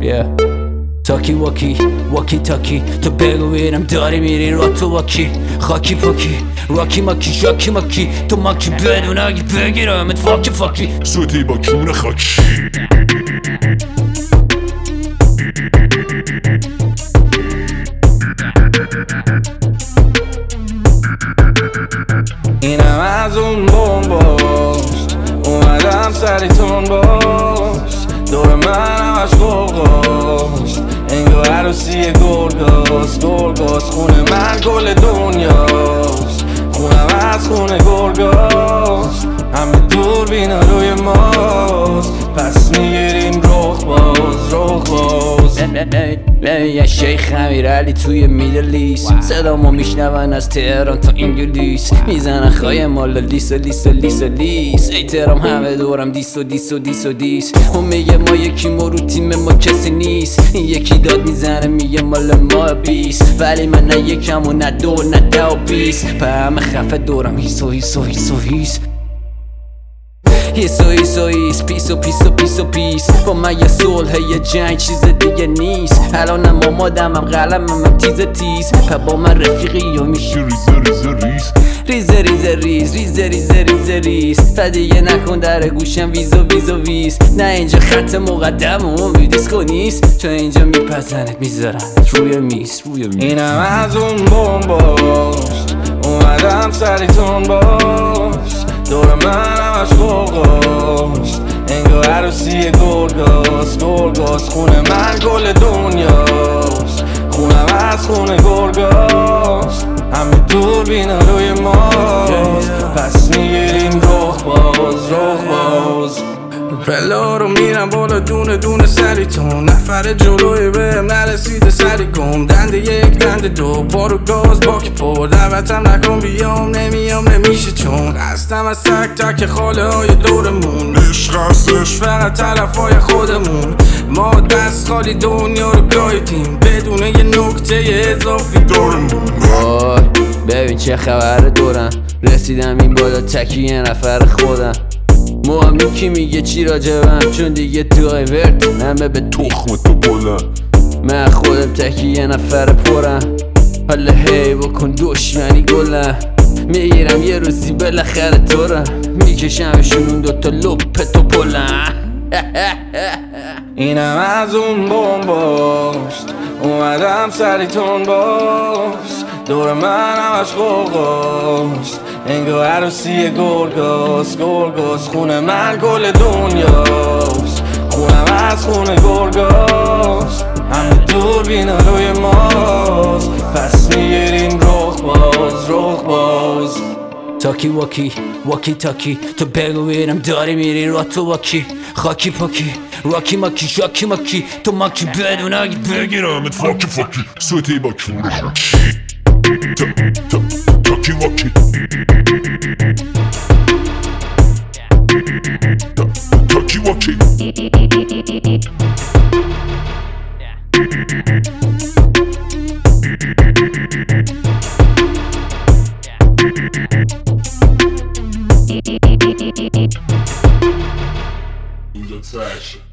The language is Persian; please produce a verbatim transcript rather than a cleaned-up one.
yeah. تاکی واکی واکی تاکی تو بگو بینم داری میری را تو واکی خاکی پاکی راکی ماکی شاکی ماکی تو ماکی بدون اگه بگیرم ات فاکی فاکی سوتی با کون خاکی اینم از اون بمباست اومدم سریتون باش دور من همش گرگاست انگار عروسی گرگاست گرگاست خونه من کل دنیاست خونم از خونه گرگاست همه دور بینا روی ماست پس میگیریم رخ باز رخ باز یه شیخ امیرعلی توی میدل ایست صدامو میشنون از تهران تا انگلیس میزنن خواهی مال لیس و لیس و لیس و لیس ایترام همه دورم دیس و دیس و دیس و دیس اون میگه ما یکی ما رو تیم ما کسی نیست یکی داد میزنه میگه مال ما بیس ولی من نه یکم و نه دو نه ده و بیس په همه خفه دورم هیس و هیس و هیس و هیس هیس و هیس و هیس پیس و پیس و پیس و پیس با من یه صلح یه جنگ چیز دیگه نیست الانم آمادم هم قلمم هم تیز تیز په با من رفیقی و میشه ریزه ریزه ریزه ریزه ریز ریز ریزه ریزه ریزه ریز تا دیگه نکن در گوشم ویز و ویز و ویز نه اینجا خط مقدم و امیدیسکو نیست چون اینجا میپزنت میذارن روی میز روی میز اینم از اون بمباست اومدم سریتون باش دور من همش گرگاست انگار عروسی گرگاست گرگاست خونه من کل دنیاست خونم از خونه گرگاست همه دور بینا روی ماست پس میگیریم رخ باز رخ باز پلا رو میرم بالا دونه دونه سریتون نفر جلوی بهم نرسیده سری کن دنده یک دنده دو بارو گاز باک پر دعوتم نکن بیام نمیام نمیشه چون قصدم از تک تک خاله های دورمون عشق هستش فقط تلف های خودمون ما دست خالی دنیا رو گایدیم بدون یه نکته اضافی دورمون وای ببین چه خبر دورم رسیدم این بالا تکی یه نفر خودم مهمی کی میگه چی راجبم چون دیگه تو ورد همه به تخم تو بلند من خودم تکی یه نفر پرم حالا هی بکن دشمنی گلم میگیرم یه روزی بالاخره تورم میکشمشون اون دوتا لپ تو پلم اینم از اون بمباست اومدم سریتون باش دور من همش گرگاست انگار عروسی گرگاست گرگاست خونه من کل دنیاست خونم از خونه گرگاست همه دور بینا روی ماست پس میگیریم رخ باز رخ باز تاکی واکی واکی تاکی تو بگو بینم داری میری را تو واکی خاکی پاکی راکی ماکی شاکی ماکی تو ماکی بدون اگه بگیرم ات فاکی فاکی سوتی با کون خاکی تاکی واکی تاکی واکی اینجا ترش